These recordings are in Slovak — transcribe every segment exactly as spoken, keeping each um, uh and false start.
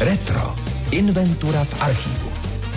Retro. Inventura v archívu.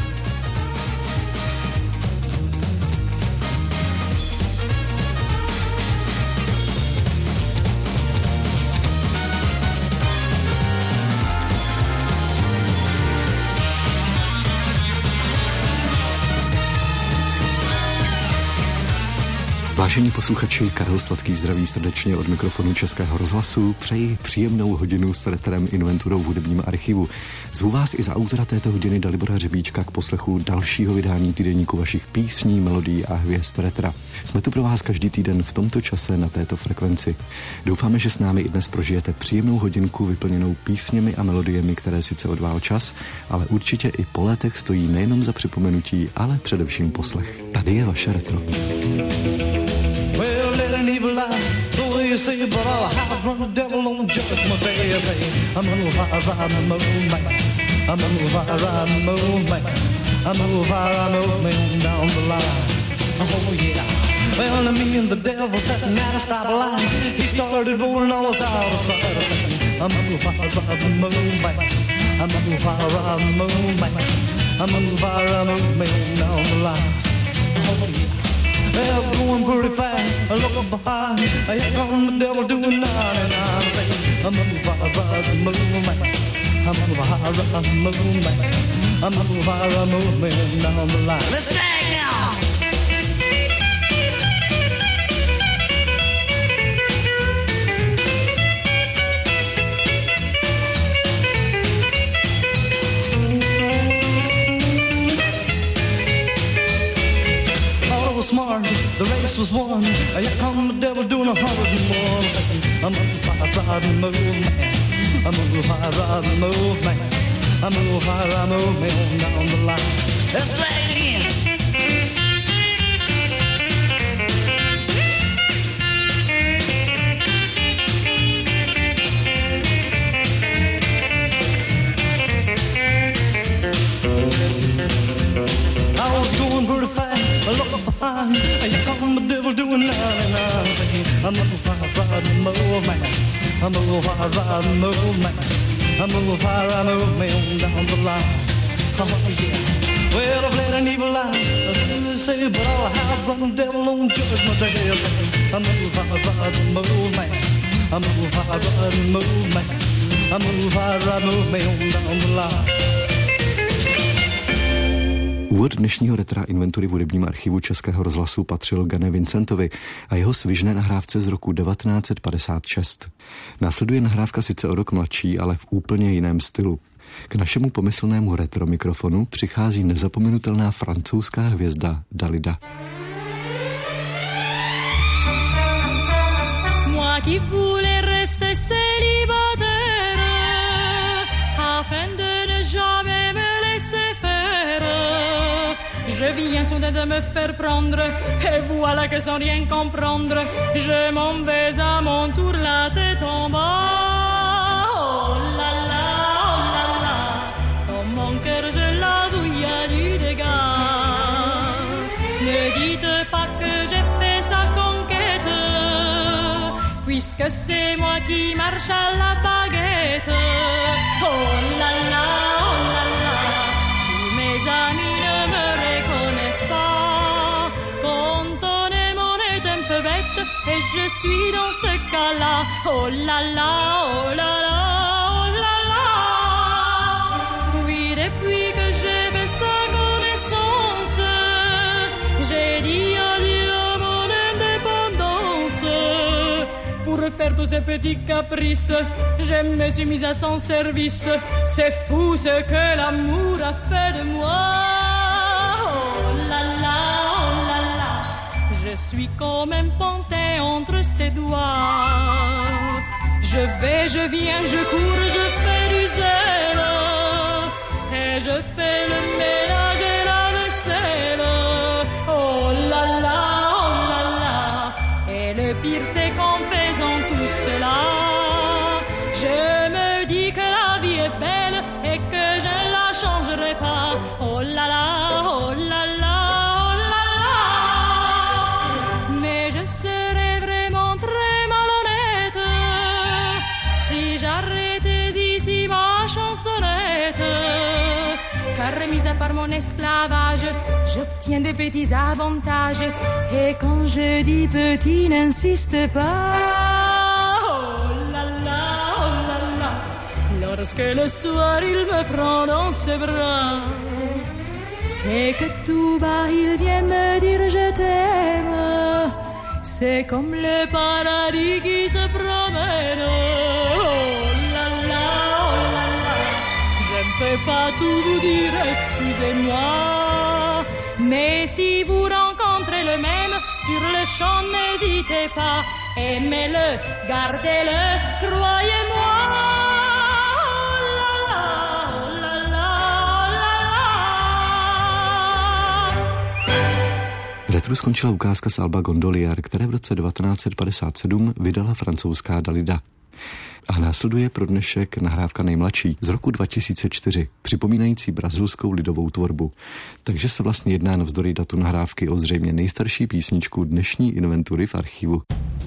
Vážení posluchači, Karel Sladký zdraví srdečně od mikrofonu Českého rozhlasu. Přeji příjemnou hodinu s retrem inventurou v hudebním archivu. Zvu vás i za autora této hodiny Dalibora Řebíčka k poslechu dalšího vydání týdeníku vašich písní, melodií a hvězd retra. Jsme tu pro vás každý týden v tomto čase na této frekvenci. Doufáme, že s námi i dnes prožijete příjemnou hodinku vyplněnou písněmi a melodiemi, které sice odvál čas, ale určitě i po letech stojí nejenom za připomenutí, ale především poslech. Tady je vaše retro. Well, let an evil lie, so you say, but I'll hide from the devil on judgment day. I say, I'm a fire riding moon man, I'm a fire riding moon man, I'm a fire moving down the line. Oh yeah. Well, me and the devil sitting at a stoplight. He started rolling all us out of sight. I say, I'm a fire riding moon man, I'm a fire riding moon man, I'm a fire moving down the line. Oh yeah. Well, going pretty fast, I look behind. Here come the devil doing ninety-nine. Saying, I'm a fire riding moon man, I'm a fire riding moon man, I'm a fire moving down the line. Let's drag now. Smart, the race was won. Here come the devil doing a hundred and one. Saying, I'm a fire riding moon man, I'm a fire riding moon man, I'm a fire moving down the line. Let's drag it in. I was going pretty fast. I look behind, here come the devil doing ninety-nine. Saying, I'm a fire riding moon man, I'm a fire riding moon man, I'm a fire moving down the line. Oh yeah. Well, I've let an evil lie, say, but I'll hide from the devil on judgment day. Saying, I'm a fire riding moon man, I'm a fire riding moon man, I'm a fire moving down the line. Úvod dnešního retra inventury v hudebním archivu Českého rozhlasu patřil Gane Vincentovi a jeho svižné nahrávce z roku devatenáct set padesát šest. Následuje nahrávka sice o rok mladší, ale v úplně jiném stylu. K našemu pomyslnému retro mikrofonu přichází nezapomenutelná francouzská hvězda Dalida. Moi qui voulais rester célibataire afin de ne jamais me laisser faire. Je viens soudain de me faire prendre, et voilà que sans rien comprendre, je m'en vais à mon tour la tête en bas. Oh là là, oh là là, dans mon cœur je l'avoue, il y a du dégât. Ne dites pas que j'ai fait sa conquête, puisque c'est moi qui marche à la baguette. Oh là là, oh là là, tous mes amis ne me reconnaissent pas. Quand on est mon est un peu bête, et je suis dans ce cas-là. Oh là là, oh là là, oh là là. Oui, depuis que j'ai fait sa connaissance, j'ai dit adieu à mon indépendance. Pour faire tous ces petits caprices, je me suis mise à son service. C'est fou ce que l'amour a fait de moi. Oh là là, oh là là, je suis comme un pantin entre ses doigts. Je vais, je viens, je cours, je fais du zèle, et je fais le ménage et la vaisselle. Oh là là, oh là là, et le pire c'est qu'en faisant tout cela, je me dis que la vie est belle et que je ne la changerai pas. Oh là là, oh là là, oh là là. Mais je serais vraiment très malhonnête si j'arrêtais ici ma chansonnette. car mis à part mon esclavage, j'obtiens des petits avantages. Et quand je dis petit, n'insiste pas. Oh là là, oh là là, lorsque le soir il me prend dans ses bras et que tout bas il vient me dire je t'aime, c'est comme le paradis qui se promène. Oh là là, oh là là, je ne peux pas tout vous dire, excusez-moi. Mais si vous rencontrez le même sur le champ, n'hésitez pas, aimez-le, gardez-le, croyez-moi. Retru skončila ukázka z alba Gondolier, které v roce devatenáct set padesát sedm vydala francouzská Dalida. A následuje pro dnešek nahrávka nejmladší z roku dva tisíce čtyři, připomínající brazilskou lidovou tvorbu. Takže se vlastně jedná navzdory datu nahrávky o zřejmě nejstarší písničku dnešní inventury v archivu.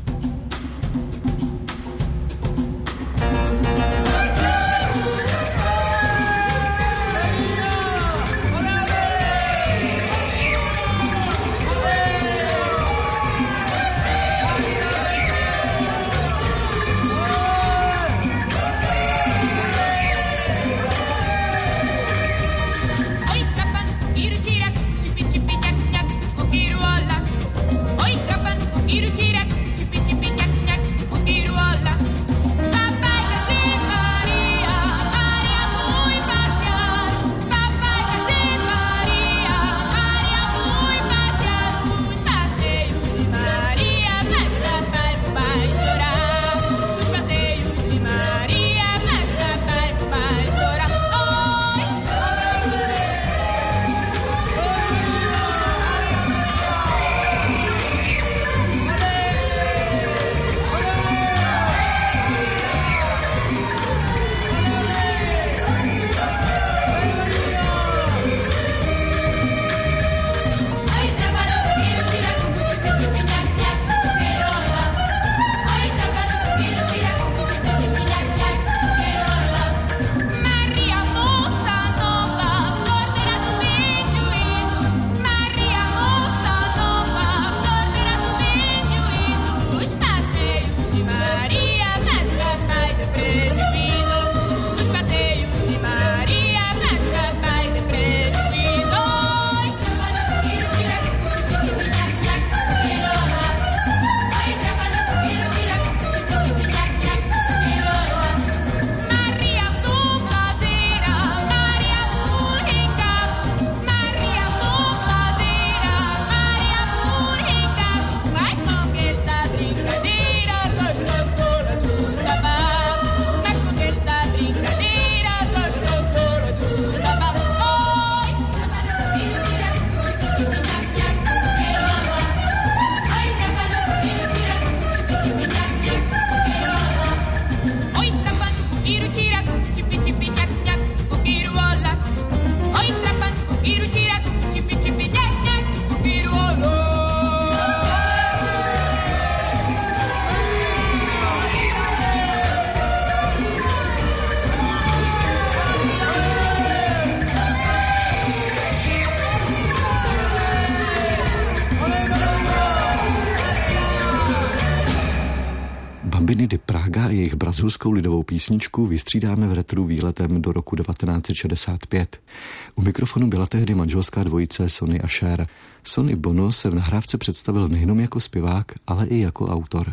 Bambini di Praga a jejich brazilskou lidovou písničku vystřídáme v retru výletem do roku devatenáct set šedesát pět. U mikrofonu byla tehdy manželská dvojice Sonny a Cher. Sonny Bono se v nahrávce představil nejenom jako zpěvák, ale i jako autor.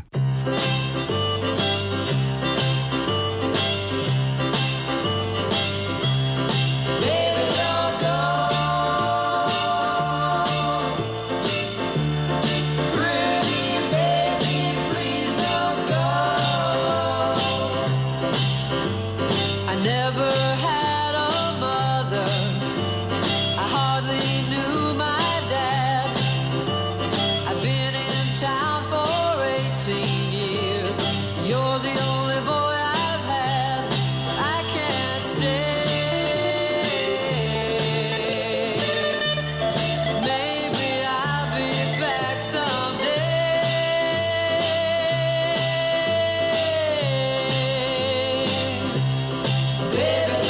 Baby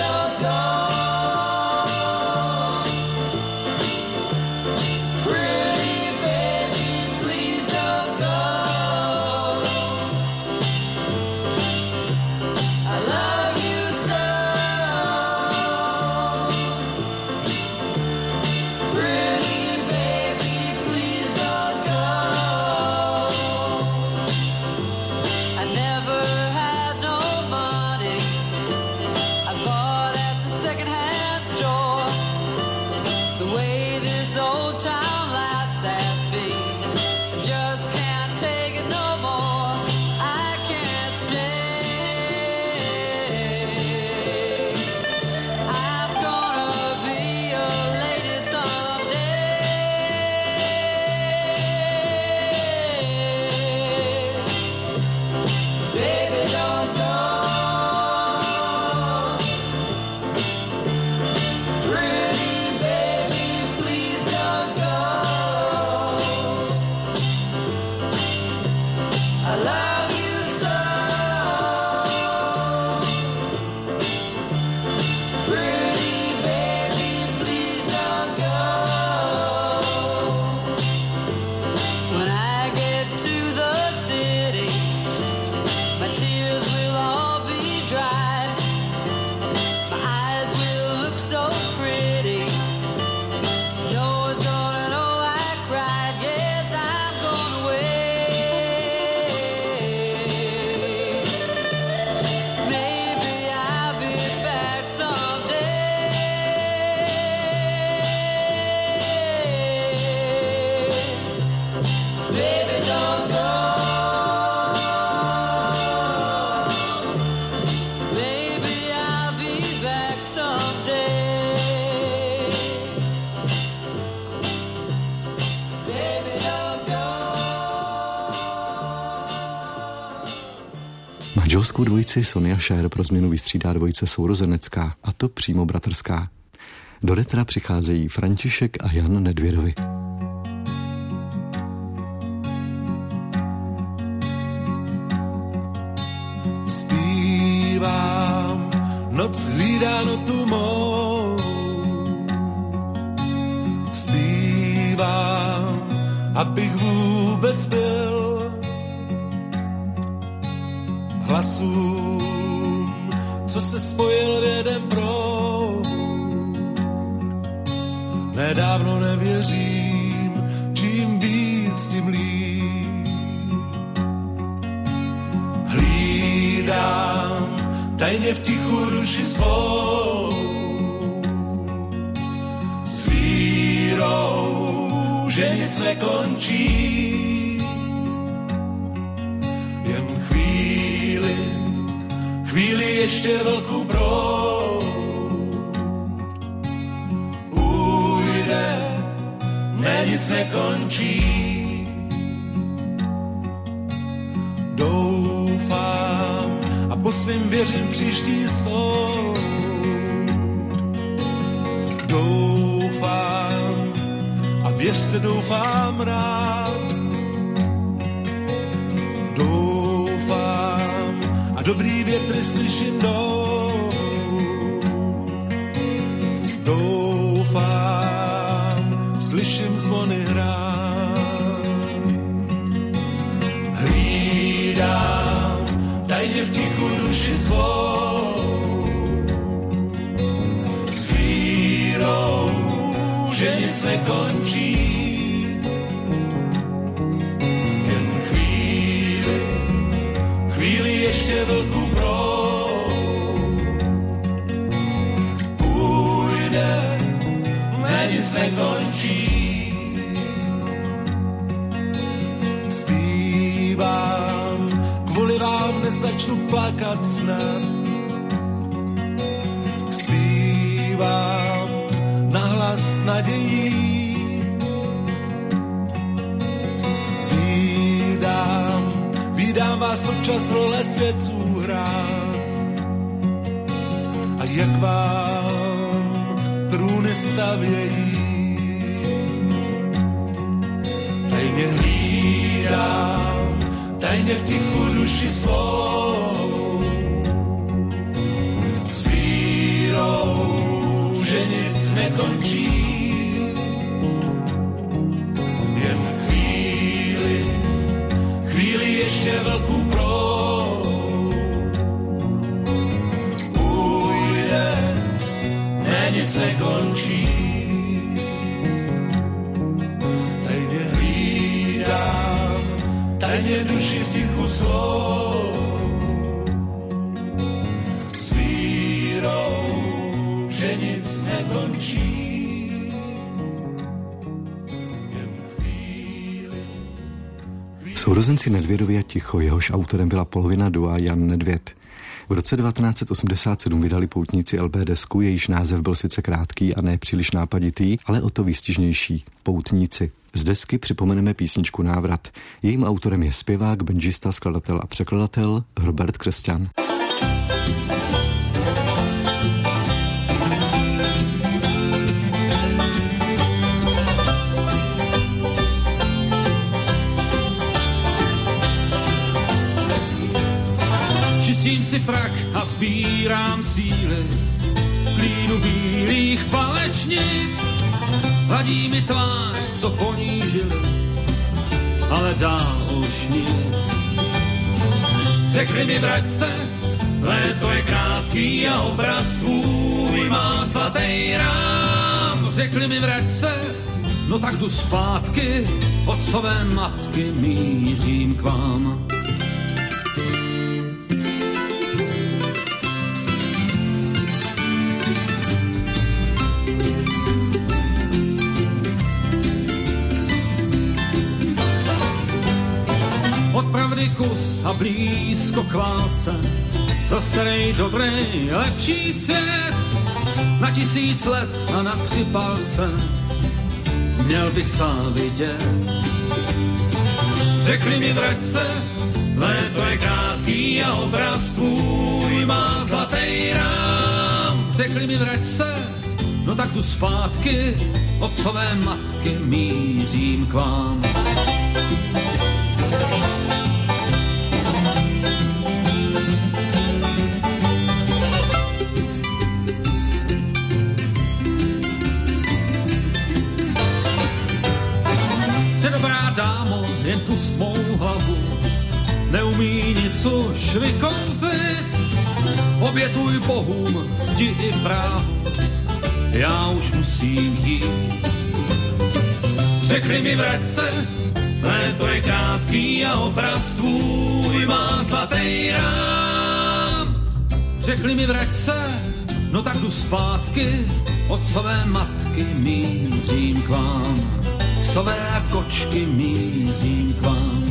Manželskou dvojici Sonia Cher pro změnu vystřídá dvojice sourozenecká, a to přímo bratrská. Do Retra přicházejí František a Jan Nedvědovi. Zpívám, noc hlídá notu mou. Zpívám, abych vůbec byl. Hlasům, co se spojil v jeden proud. Nedávno nevěřím, čím víc, tím líp. Hlídám tajně v tichu duši svou. S vírou, že nic nekončí. Jen chvíli, chvíli ještě velkou proud. Ujde, ne, nic nekončí. Doufám a po svým věřím příští soud. Doufám a věřte, doufám rád. Doufám a dobrý větry slyším jdou. Doufám, slyším zvony hrát. Hlídám tajně v tichu duši svou. S vírou, že nic nekončí. Jen chvíli, chvíli ještě velkou proud. Půjde, ne, nic nekončí. Zpívám, kvůli vám nezačnu plakat snad. Zpívám nahlas nadějí. Vídám, vídám vás občas role svědců hrát. A jak vám trůny stavějí. Tajně hlídám, tajně v tichu duši svou. S vírou, že nic nekončí. Jen chvíli, chvíli ještě velkou proud. Půjde, ne, nic nekončí. Tajně hlídám, tajně duši tichu svou. S vírou, že nic nekončí. Sourozenci Nedvědovi a Ticho, jehož autorem byla polovina dua Jan Nedvěd. V roce devatenáct set osmdesát sedm vydali poutníci el bé desku, jejíž název byl sice krátký a ne příliš nápaditý, ale o to výstižnější. Poutníci. Z desky připomeneme písničku Návrat. Jejím autorem je zpěvák, banžista, skladatel a překladatel Robert Křesťan. Čistím si frak a sbírám síly klínu bílých palečnic. Hladí mi tvář, co ponížili, ale dál už nic. Řekli mi, vrať se, léto je krátký a obraz tvůj má zlatý rám. Řekli mi, vrať se, no tak jdu zpátky, otcové matky mířím k vám. Od pravdy kus a blízko k válce, za starý, dobrý, lepší svět. Na tisíc let a na tři palce měl bych sám vidět. Řekli mi, vrať se, Léto je krátký a obraz tvůj má zlatý rám. Řekli mi vrať se, no tak tu zpátky, otcové matky mířím k vám. Jsi dobrá dámo, jen pust mou hlavu, neumí nic už vykouzlit, obětuj bohům cti i právu, já už musím jít. Řekli mi vrať se, léto je krátký a obraz tvůj má zlatý rám. Řekli mi vrať se, no tak jdu zpátky, otcové matky mířím k vám. Sové a kočky mířím k vám.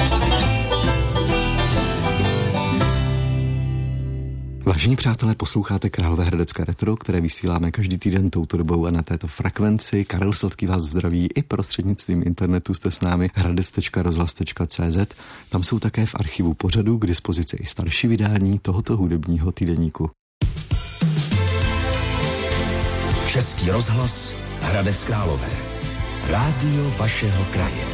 Vážení přátelé, posloucháte Královéhradecké retro, které vysíláme každý týden touto dobou a na této frekvenci. Karel Sladký vás zdraví i prostřednictvím internetu, jste s námi hradec tečka rozhlas tečka cé zet. Tam jsou také v archivu pořadu k dispozici i starší vydání tohoto hudebního týdeníku. Český rozhlas Hradec Králové. Rádio vašeho kraje.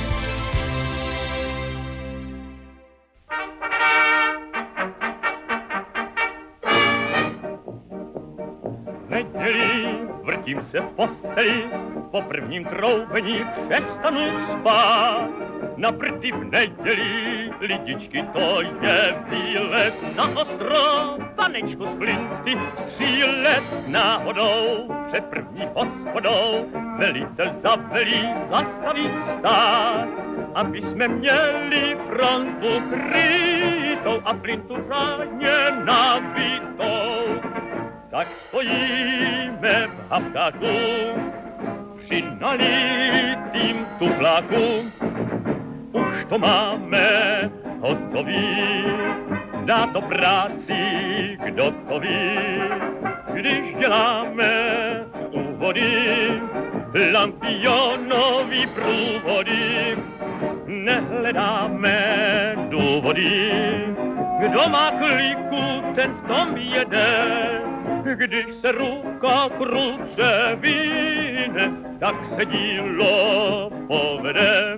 Nedělí, vrtím se v posteli, po prvním troubení přestanu spát. Na prdy v nedělí, lidičky, to je výlet na ostrov. Panečku z flinty střílet náhodou, před první hospodou velitel zavelí zastavit stát, aby jsme měli frontu krytou a flintu řádně nabitou. Tak stojíme v havkáku při nalitým tufláku. Už to máme hotový, dá to práci, kdo to ví. Když děláme úvody, lampionový průvody, nehledáme důvody. Kdo má kliku, ten v tom jede. Když se ruka kruce vyne, tak se dílo povede.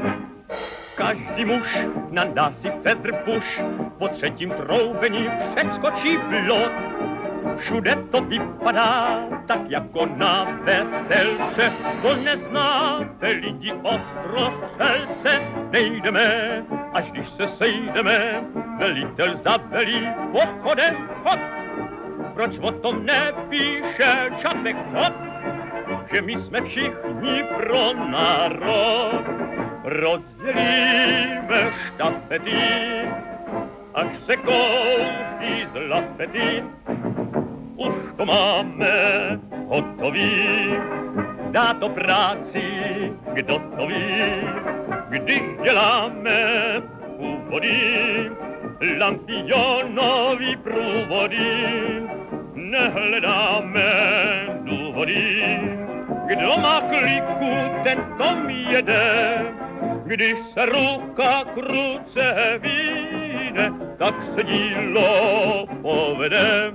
Každý muž nandá si fedrbuš, po třetím troubení přeskočí blok. Všude to vypadá tak jako na veselce, to neznáte lidi ostrostřelce. Nejdeme, až když se sejdeme, velitel zavelí pochodem chod. Proč o tom nepíše Čapek Hod, že my jsme všichni pro národ. Rozdělíme štafety, až se kouzdí z lafety. Už to máme hotový, dá to práci, kdo to ví. Když děláme úvody, lampionový průvody, nehledáme důvody. Kdo má kliku, ten v tom jede. Když se ruka kruce vyjde, tak se dílo povede.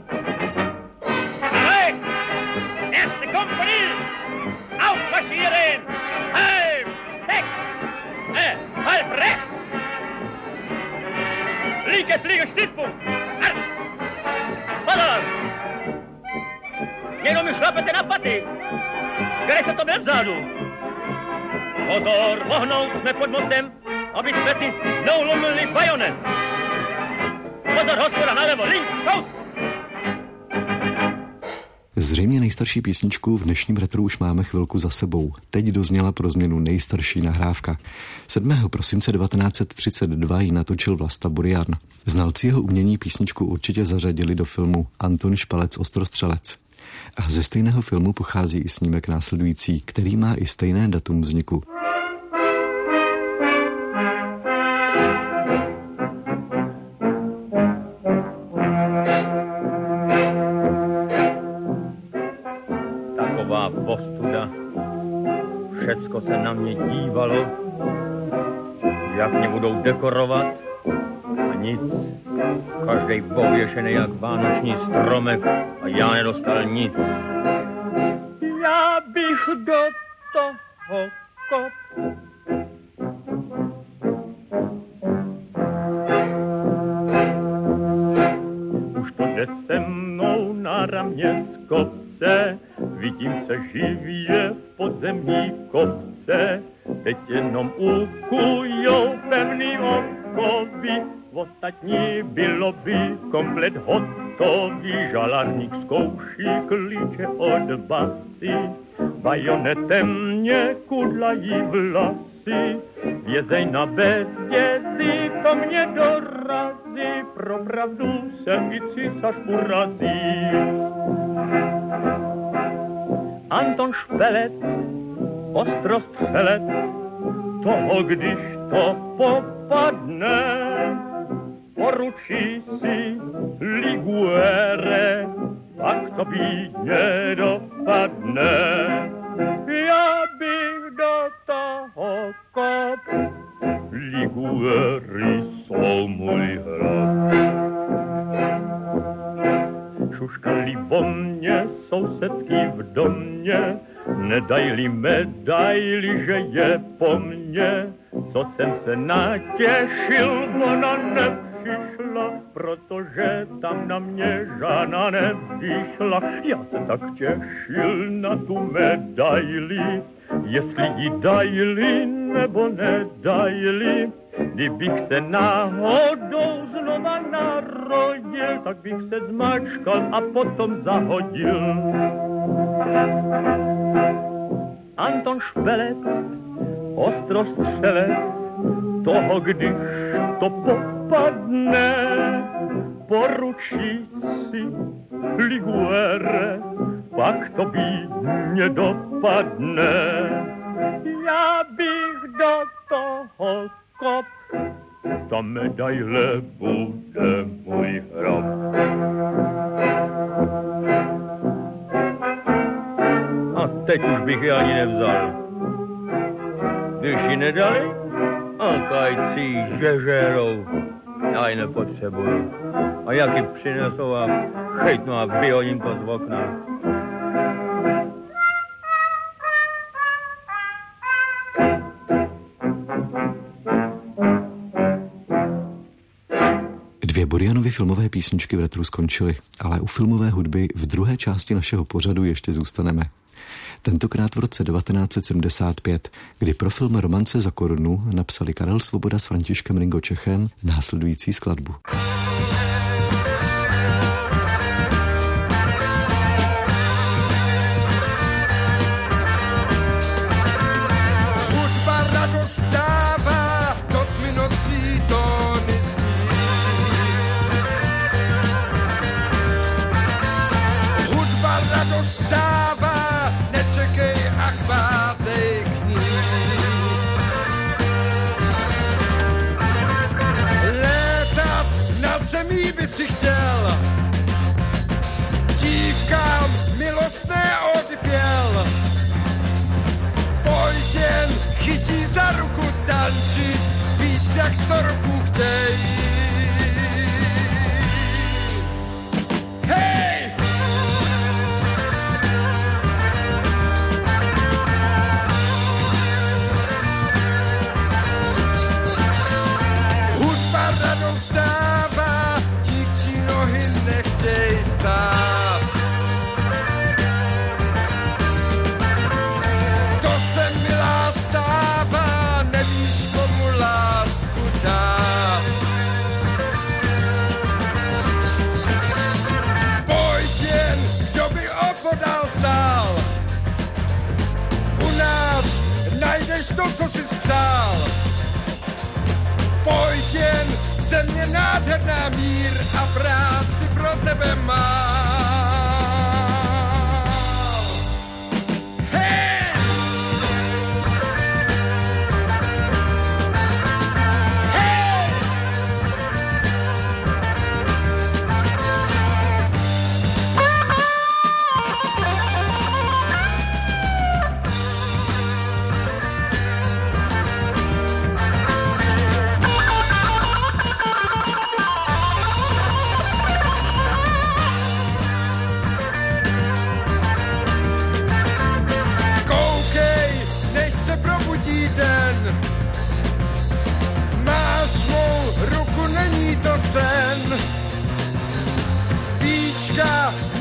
Hej! Erste Kompanie! Aufmarschieren! Halb! Sechs! Äh, halb rechts! Linke Fliege Stiftpunkt! Arch! Pozor! Jenom mi šlapete na paty! Kde se to byl vzadu? Pozor, ohnout jsme pod mostem, aby jsme si neulomili bajonet. Pozor, hospoda, nalevo, link, šout! Zřejmě nejstarší písničku v dnešním retru už máme chvilku za sebou. Teď dozněla pro změnu nejstarší nahrávka. sedmého prosince devatenáct set třicet dva ji natočil Vlasta Burian. Znalci jeho umění písničku určitě zařadili do filmu Anton Špalec Ostrostřelec. A ze stejného filmu pochází i snímek následující, který má i stejné datum vzniku. Taková postuda, všecko se na mě dívalo, jak mě budou dekorovat, nic. Každej pověšený jak vánoční stromek a já nedostal nic. Já bych do toho kop. Už to jde se mnou na ramě z kopce, vidím se živě v podzemní kopce. Teď jenom ukujou pevný okovy, ostatní bylo by komplet hotový. Žalarník zkouší klíče od basy, bajonetem mě kudlají vlasy. Vězej na bezdězi, to mě dorazí, pro pravdu se i císař urazí. Anton Špelec, ostrostřelec, toho když to popadne, poručí si Liguere, pak to bídně dopadne. Já bych do toho kop, Liguery jsou můj hrad. Šuškali o mě sousedky v domě, nedajli medaili, že je po mně. Co jsem se natěšil, ona nepřišla, protože tam na mě žádná nevyšla. Já se tak těšil na tu medaili, jestli ji dajli nebo nedajli. Kdybych se náhodou znova narodil, tak bych se zmačkal a potom zahodil. Anton Špelec, ostrostřelec, toho když to popadne, poručí si Liguere, pak to bídně dopadne. Já bych do toho kop, ta medaile bude můj hrob. A teď už bych ji ani nevzal. Když ji nedali, a kajcí žežerou, já ji nepotřebuju. A jak ji přinesou a chytnu a vyhodím to z okna. Dvě Burianovy filmové písničky v retru skončily, ale u filmové hudby v druhé části našeho pořadu ještě zůstaneme. Tentokrát v roce devatenáct set sedmdesát pět, kdy pro film Romance za korunu napsali Karel Svoboda s Františkem Ringo Čechem následující skladbu. Hudba radost dává, do tmy nocí tóny zní. Hudba radost dává, nečekej, ach bátej k ní. Létat nad zemí by si chtěl, dívkám milostné odpěl. Pojď jen, chytí za ruku tančit, víc jak sto roků chtějí. Hej! Hudba radost dává, dívčí nohy nechtěj stát. To se milá stává, nevíš komu lásku dát. Pojď jen, kdo by opodál sál. U nás najdeš to, co jsi spřál. Pojď jen, země nádherná, mír a práci pro tebe má. Hej! Hej!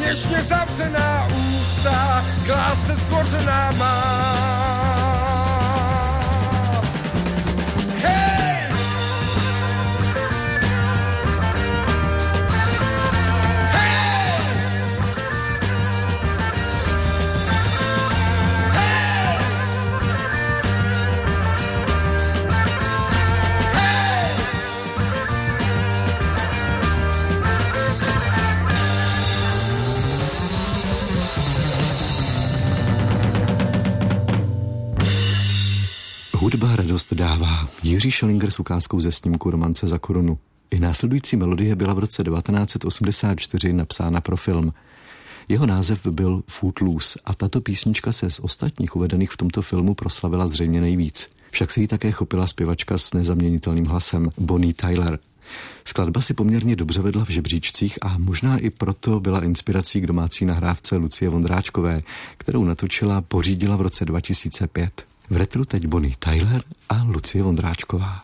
něžně zavřená ústa, kláse stvořená má. Hej! Hudba radost dává. Jiří Schellinger s ukázkou ze snímku Romance za korunu. I následující melodie byla v roce devatenáct osmdesát čtyři napsána pro film. Jeho název byl Footloose a tato písnička se z ostatních uvedených v tomto filmu proslavila zřejmě nejvíc. Však se jí také chopila zpěvačka s nezaměnitelným hlasem Bonnie Tyler. Skladba si poměrně dobře vedla v žebříčcích a možná i proto byla inspirací k domácí nahrávce Lucie Vondráčkové, kterou natočila, pořídila v roce dva tisíce pět. V retru teď Bonnie Tyler a Lucie Vondráčková.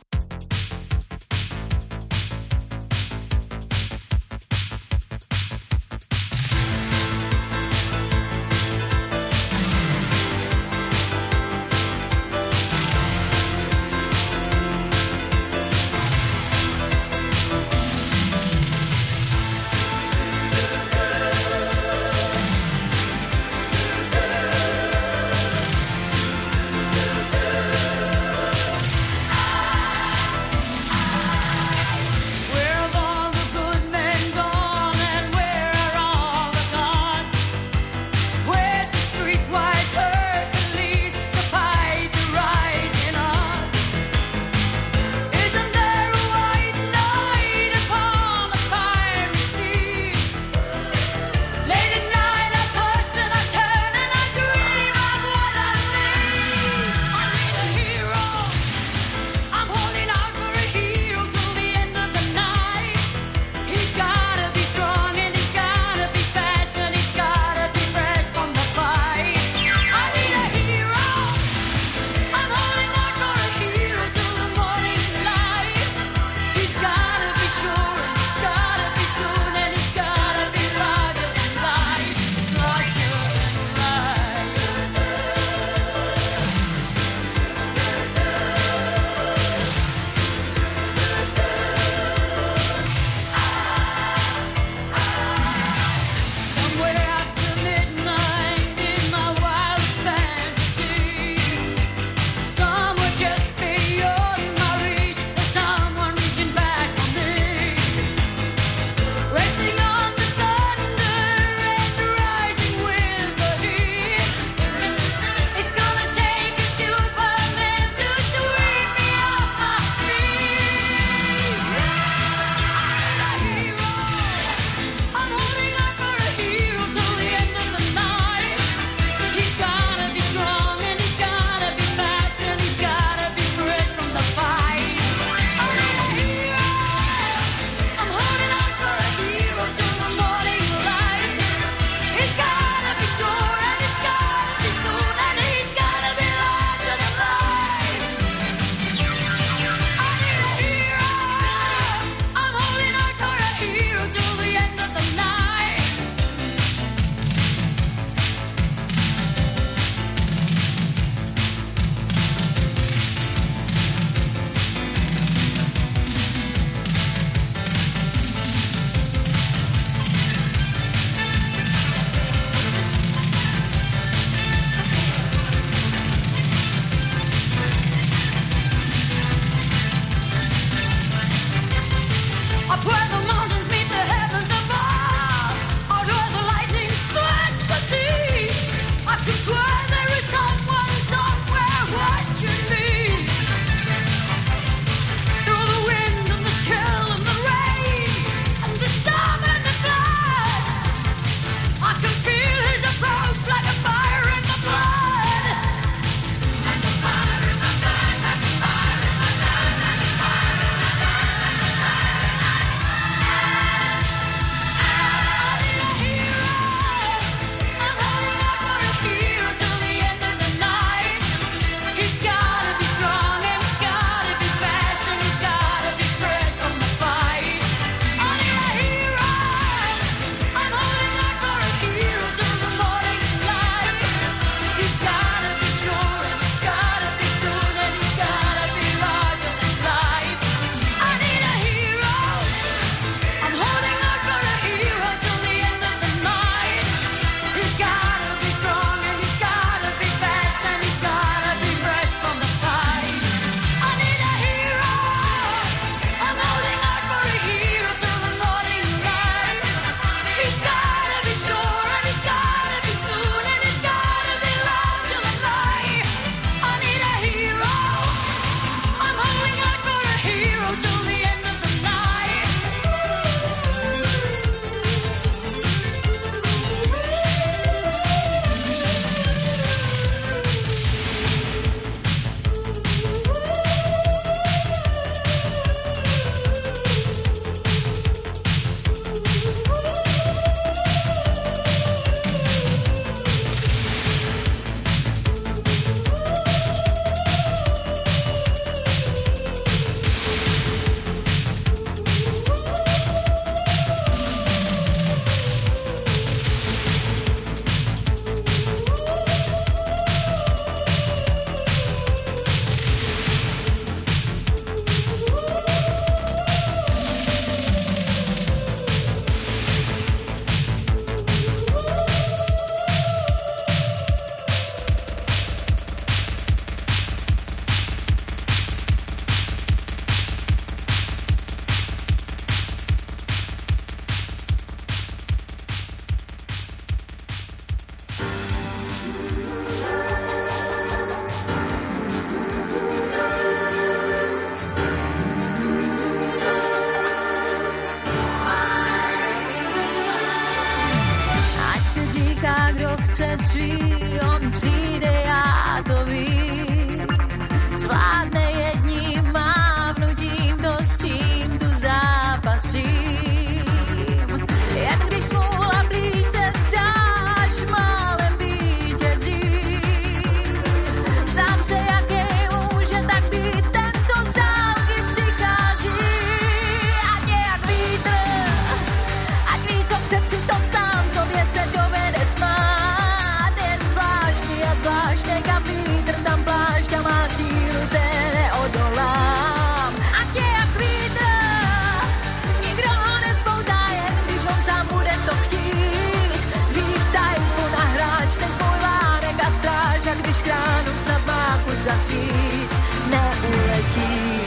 chce svý, on přijde, já to vím. Zvládne jedním mávnutím to, s čím tu zápasím. Jen když smůla blíž se zdáš, málem vítězí. Ptám se, jaký může tak být ten, co z dálky přichází. Ať je jak vítr, ať ví, co chce, přitom sám sobě se dovede smát. Je zvláštní a zvláštní, kam vítr, tam plášť a má sílu, té neodolám. Ať je jak vítr, nikdo ho nespoutá, jen když on sám bude to chtít. Dřív tajfun a hráč, teď můj vánek a stráž, a když kránu snad má chuť zasít, neuletí.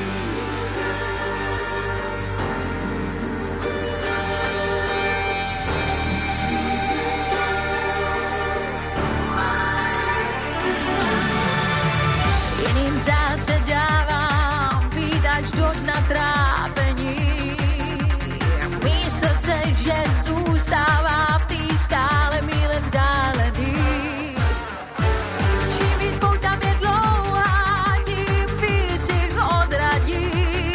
Jiným zdá se dávám být až do dna trápení. Mý srdce, že zůstává v té skále mílem vzdálený. Čím víc pouta je dlouhá, tím víc jich odradí.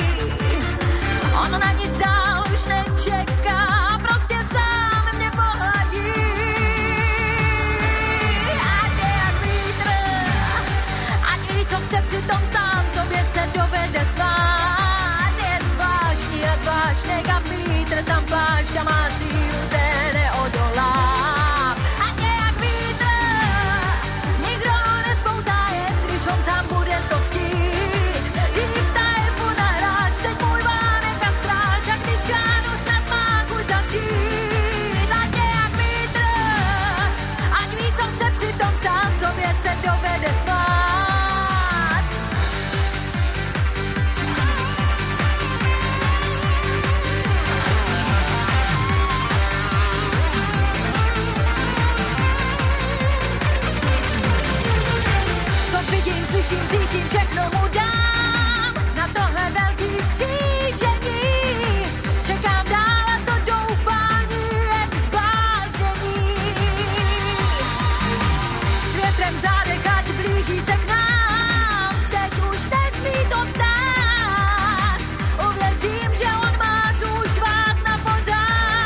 On na nic dál už nečeká, prostě sám mě pohladí. Ať je jak vítr, ať ví, co chce, přitom sám sobě se dovede svát. Je zvláštní a zvláštní, kam vítr, tam plášť a má sílu, té neodolá. Ať je jak vítr, nikdo ho nespoutá, jen když on sám bude to chtít. Dřív tajfun a hráč, teď můj vánek a stráž, a když kránu snad má chuť zasít. Ať je jak vítr, ať ví, co chce, přitom sám sobě se dovede svát. Co vidím, slyším, cítím, všechno mu dám. Na tohle velký vzkříšení čekám dál a to doufání jak zbláznění. S větrem v zádech, ať blíží se k nám, teď už nesmí to vzdát. Uvěřím, že on má tu švát na pořád.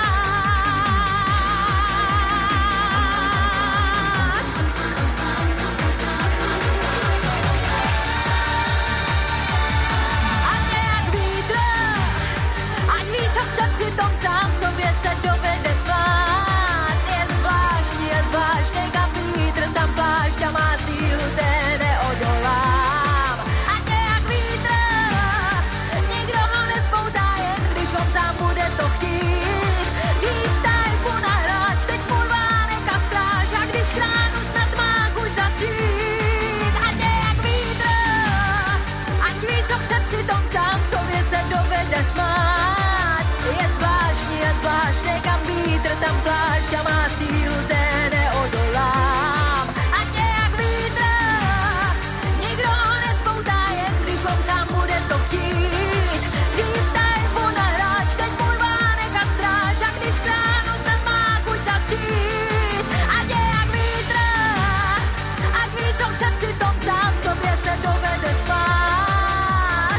Ať je jak vítr, ať ví, co chce, přitom sám sobě se dovede svát. Je zvláštní, je zvláštní, kam vítr, tam plášť a má sílu, té neodolám. Ať je jak vítr, nikdo ho nespoutá, jen když on sám bude to chtít. Dřív tajfun a hráč, teď můj vánek a stráž, a když kránu snad má chuť zasít. Ať je jak vítr, ať ví, co chce, přitom sám sobě se dovede smát. Je zvláštní a zvláštní, kam vítr, tam plášť a má sílu, té neodolám. Ať je jak vítr, nikdo ho nespoutá, jen když on sám bude to chtít. Dřív tajfun a hráč, teď můj vánek a stráž, a když kránu snad má chuť zasít. Ať je jak vítr, ať ví, co chce, přitom sám sobě se dovede smát.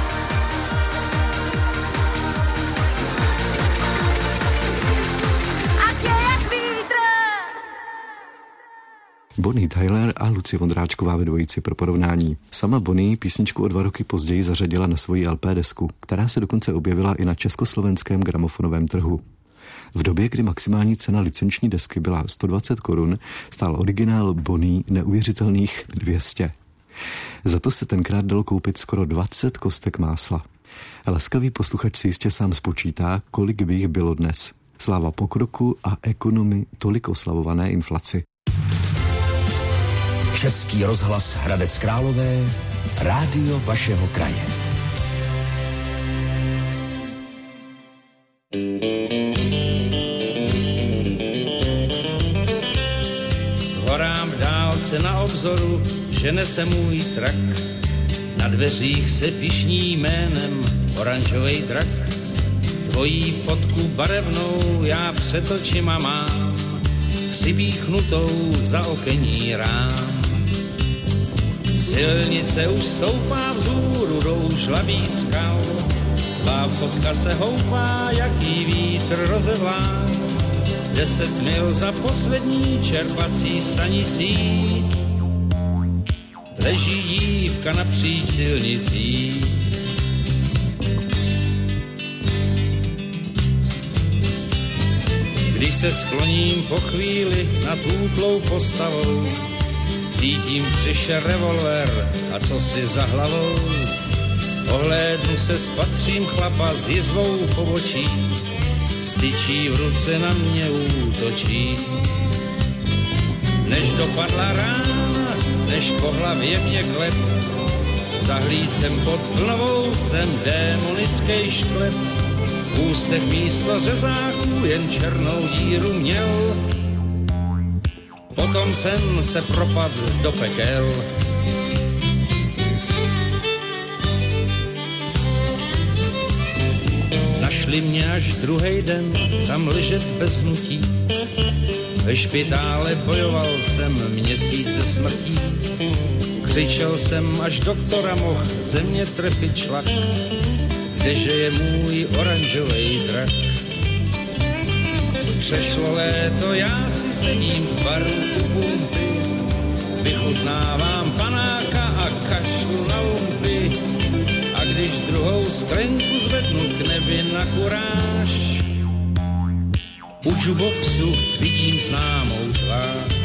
Ať je jak vítr. Bonnie Tyler a Lucie Vondráčková ve dvojici pro porovnání. Sama Bonnie písničku o dva roky později zařadila na svoji el pé desku, která se dokonce objevila i na československém gramofonovém trhu. V době, kdy maximální cena licenční desky byla sto dvacet korun, stál originál Bonnie neuvěřitelných dvě stě. Za to se tenkrát dalo koupit skoro dvacet kostek másla. Laskavý posluchač si jistě sám spočítá, kolik by jich bylo dnes. Sláva pokroku a ekonomii tolik oslavované inflaci. Český rozhlas Hradec Králové, rádio vašeho kraje. K horám v dálce na obzoru žene se můj trak. Na dveřích se pišní jménem oranžovej drak. Tvojí fotku barevnou já před očima mám. K připíchnutou za okení rám. Silnice už stoupá vzhůru do žlavý skal, tvá fotka se houpá, jaký vítr rozevlá. Deset mil za poslední čerpací stanicí, leží dívka napříč silnicí. Když se skloním po chvíli nad útlou postavou, cítím přišel revolver a co si za hlavou. Ohlédnu se, spatřím chlapa s jizvou v obočí, styčí v ruce na mě útočí. Než dopadla rána, než po hlavě mě klep, zahlíd jsem pod hlavou, jsem démonický šklep. V ústech místo řezáků jen černou díru měl, potom jsem se propadl do pekel. Našli mě až druhej den, tam ležet bez hnutí. Ve špitále bojoval jsem měsíc ze smrtí. Křičel jsem, až doktora mohl ze mě trefit šlak. Kdeže je můj oranžovej drak? Přešlo léto, já si sedím v baru u pumpy, vychutnávám panáka a kašlu na lumpy. A když druhou sklenku zvednu k nebi na kuráž, u jukeboxu vidím známou tvář.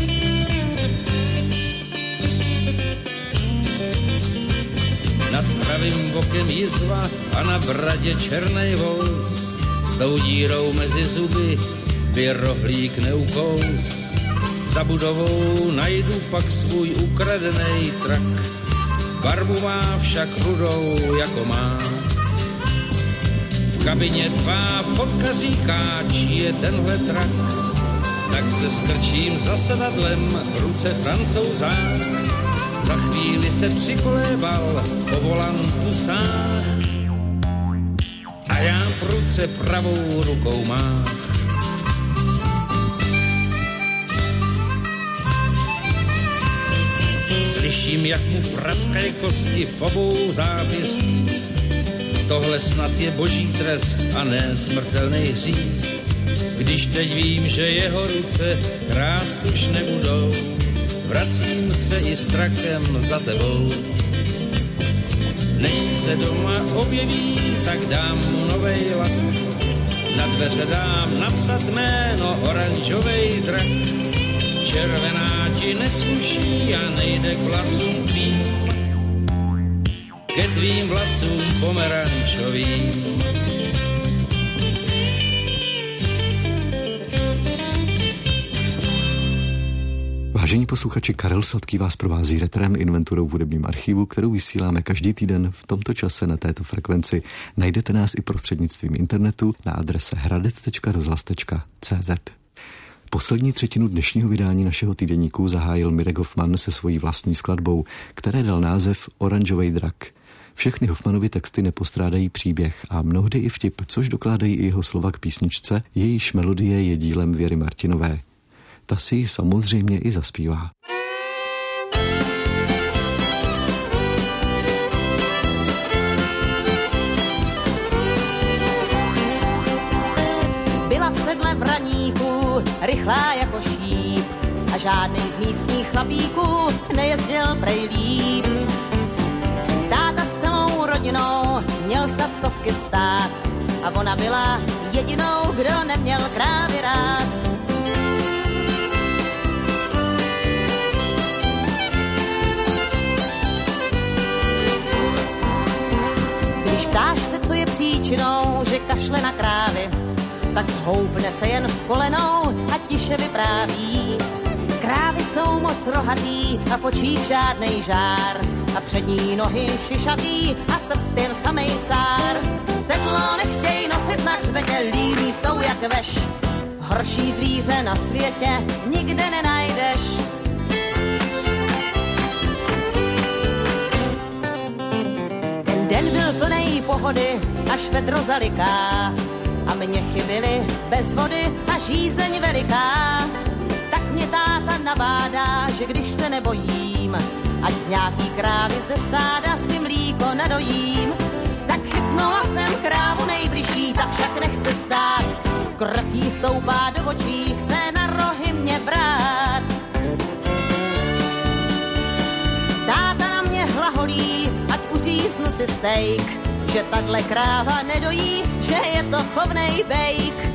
Nad pravým bokem jizva a na bradě černej vous, s tou dírou mezi zuby by rohlík neukous. Za budovou najdu pak svůj ukradenej trak, barvu má však rudou jako má. V kabině tvá fotka říká, čí je tenhle trak, tak se strčím za sedadlem, v ruce Francouzák. Za chvíli se přikolébal po volantu sáh a já prudce pravou rukou mám. Slyším, jak mu praskají kosti v obou zápěstí. Tohle snad je boží trest a ne smrtelný hřích. Když teď vím, že jeho ruce krást už nebudou, vracím se i strakem za tebou. Než se doma objeví, tak dám mu novej lak. Na dveře dám napsat jméno oranžovej drak. Červená ti nesluší a nejde k vlasům tvým, ke tvým vlasům pomerančovým. Vážení posluchači, Karel Sladký vás provází Retrem, inventurou v hudebním archivu, kterou vysíláme každý týden v tomto čase na této frekvenci. Najdete nás i prostřednictvím internetu na adrese hradec tečka rozhlas tečka cé zet. Poslední třetinu dnešního vydání našeho týdeníku zahájil Mirek Hoffman se svojí vlastní skladbou, které dal název Oranžovej drak. Všechny Hoffmanovy texty nepostrádají příběh a mnohdy i vtip, což dokládají i jeho slova k písničce, jejíž melodie je dílem Věry Martinové. Ta si ji samozřejmě i zaspívá. Byla v sedle v raníku, rychlá jako šíp, a žádnej z místních chlapíků nejezdil prej líp. Táta s celou rodinou měl snad stovky stát a ona byla jedinou, kdo neměl krávy rád. Když ptáš se, co je příčinou, že kašle na krávy, tak zhoupne se jen v kolenou a tiše vypráví. Krávy jsou moc rohatý a v očích žádnej žár a přední nohy šišatý a srst jen samej cár. Sedlo nechtěj nosit na hřbetě, líní jsou jak veš, horší zvíře na světě nikde nenajdeš. Ten den byl plnej pohody, až vedro zaliká a měchy byly bez vody a žízeň veliká. nabádá, že když se nebojím, ať z nějaký krávy ze stáda si mlíko nadojím. Tak chytnula jsem krávu nejbližší, ta však nechce stát. Krev jí stoupá do očí, chce na rohy mě brát. Táta na mě hlaholí, ať uříznu si steak, že takhle kráva nedojí, že je to chovnej bejk.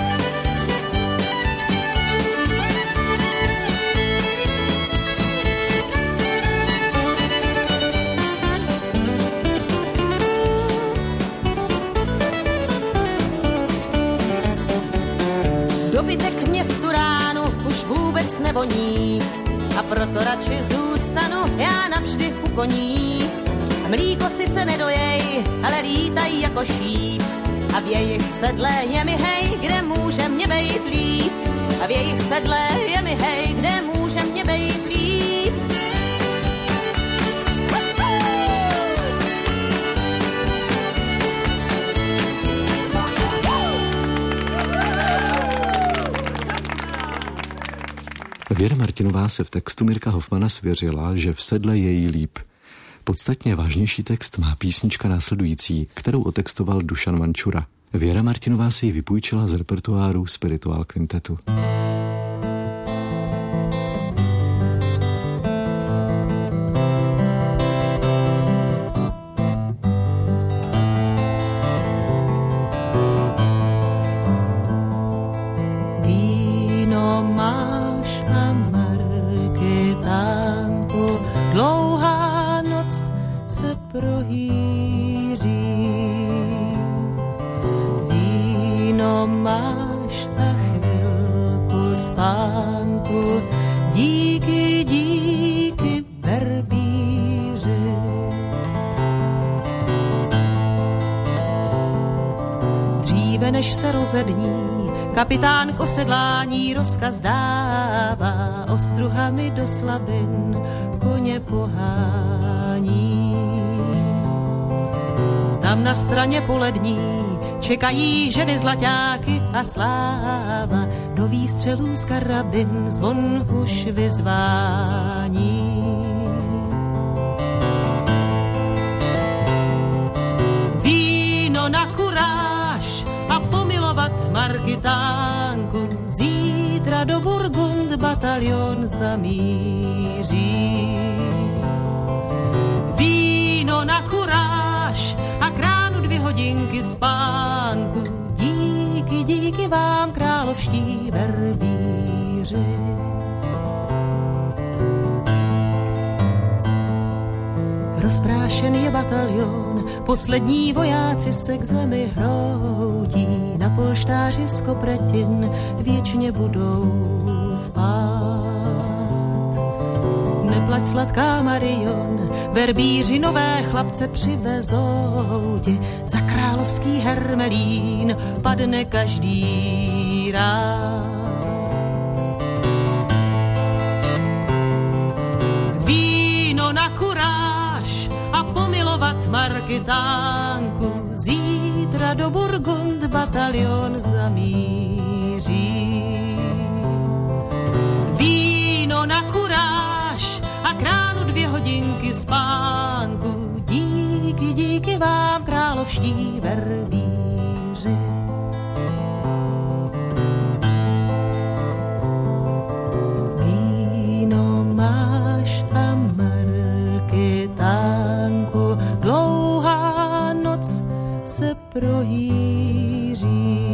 Dobytek mě v tu ránu už vůbec nevoní a proto radši zůstanu já navždy u koní. Mlíko sice nedojej, ale lítají jako šíp a v jejich sedle je mi hej, kde může mě bejt líp. A v jejich sedle je mi hej, kde může mě bejt líp. Věra Martinová se v textu Mirka Hofmana svěřila, že v sedle je jí líp. Podstatně vážnější text má písnička následující, kterou otextoval Dušan Mančura. Věra Martinová si ji vypůjčila z repertoáru Spiritual Quintetu. Kapitán k osedlání rozkaz dává, ostruhami do slabin koně pohání. Tam na straně polední čekají ženy zlaťáky a sláva, do výstřelů z karabin zvon už vyzvání. Víno na kuráž a pomilovat Margitánku, zítra do Burgund batalion zamíří. Víno na kuráž a kránu dvě hodinky spánku, díky, díky vám královští verbíři. Rozprášen je batalion, poslední vojáci se k zemi hroutí, na polštáři z kopretin věčně budou spát. Neplať sladká Marion, verbíři nové chlapce přivezou ti, za královský hermelín padne každý rád. Víno na kuráž a pomilovat Margitánku, zítra do Burgund batalion zamíří. Víno na kuráž a kránu dvě hodinky spánku, díky, díky vám královští verbíři. Víno máš a Margitánku, dlouhá noc se prohýří.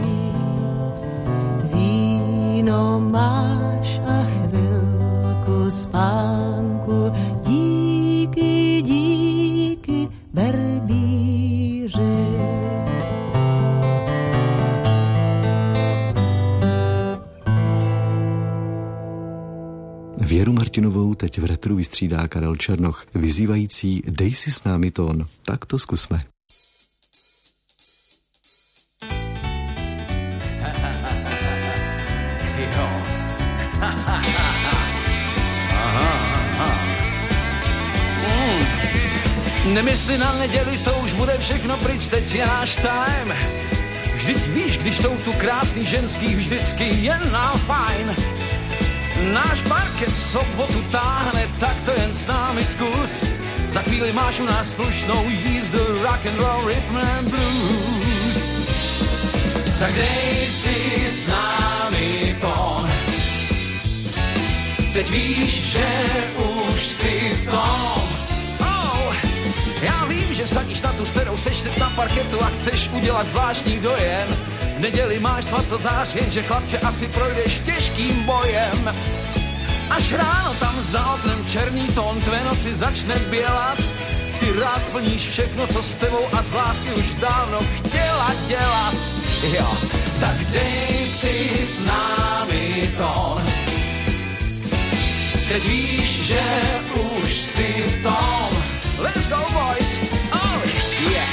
Víno máš a chvilku spánku, díky, díky verbíři. Věru Martinovou teď v retru vystřídá Karel Černoch, vyzývající dej si s námi tón. Tak to zkusme. Nemysli na neděli, to už bude všechno pryč, teď je náš time. Vždyť víš, když jsou tu krásný ženský, vždycky jen nám fajn. Náš parket v sobotu táhne, tak to jen s námi zkus. Za chvíli máš u nás slušnou jízdu, rock and roll, rhythm and blues. Tak dej si s námi tón. Teď víš, že už si v tom. Oh, já vím, že vsadíš na tu, s kterou seš teď na parketu a chceš udělat zvláštní dojem. V neděli máš svatozář, jenže chlapče asi projdeš těžkým bojem. Až ráno tam za oknem černý tón tvé noci začne bělat. Ty rád splníš všechno, co s tebou a z lásky už dávno chtěla dělat. Jo, tak dej si s námi tón. Teď víš, že už si v tom. Let's go, boys! Oh, yeah!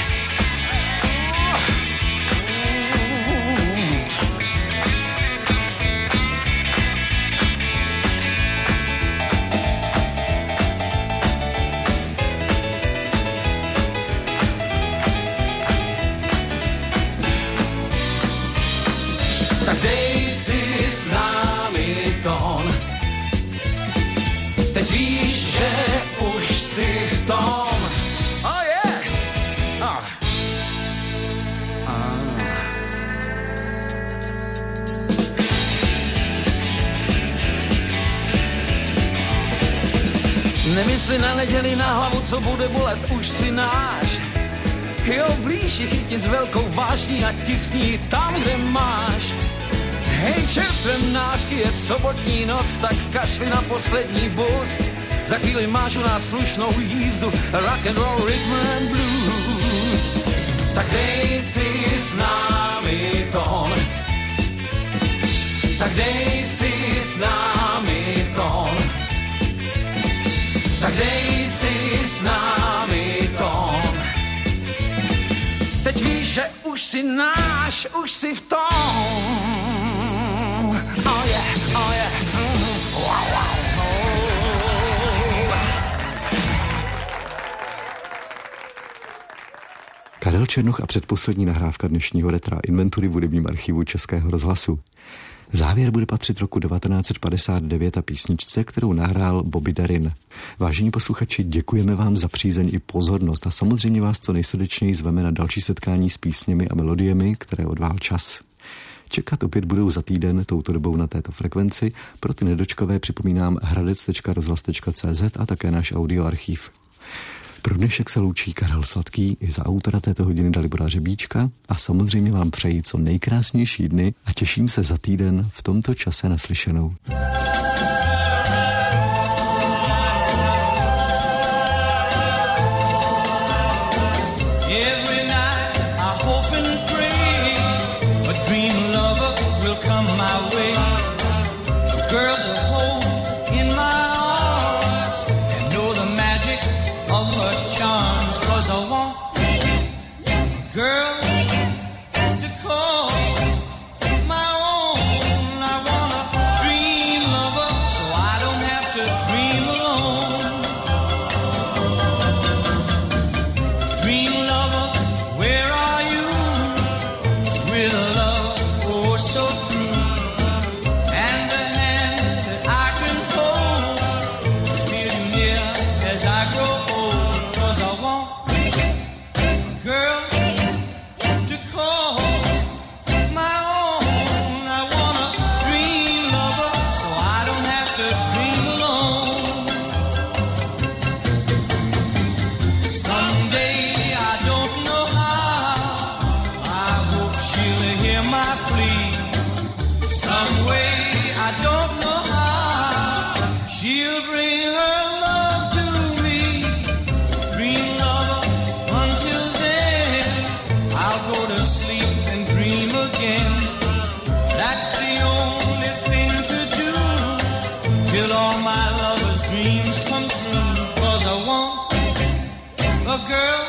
Tak dej si s námi tón. Teď víš, že už si v tom. Oh yeah! Oh. Ah. Nemysli na neděli na hlavu, co bude bolet, už si náš. Jo, blíž je chytit s velkou vážní a tiskni tam, kde máš. Hej, čertvem nářky, je sobotní noc, tak kašli na poslední bus. Za chvíli máš u nás slušnou jízdu, rock and roll, rhythm and blues. Tak dej si s námi tón. Tak dej si s námi tón. Tak dej si s námi tón. Teď víš, že už si náš, už si v tom. Oh yeah, oh yeah. Mm-hmm. Wow, wow. Oh. Karel Černoch a předposlední nahrávka dnešního retra inventury v hudebním archivu Českého rozhlasu. Závěr bude patřit roku devatenáct set padesát devět a písničce, kterou nahrál Bobby Darin. Vážení posluchači, děkujeme vám za přízeň i pozornost a samozřejmě vás co nejsrdečněji zveme na další setkání s písněmi a melodiemi, které odvál čas. Čekat opět budou za týden touto dobou na této frekvenci. Pro ty nedočkavé připomínám hradec tečka rozhlas tečka cé zet a také náš audioarchív. Pro dnešek se loučí Karel Sladký i za autora této hodiny Dalibora Řebíčka a samozřejmě vám přeji co nejkrásnější dny a těším se za týden v tomto čase naslyšenou. Girl, to call my own, I wanna dream lover, so I don't have to dream alone. Dream lover, where are you? With a love, oh so true, and the hand that I can hold, feel you near as I grow old, 'cause I want a girl girl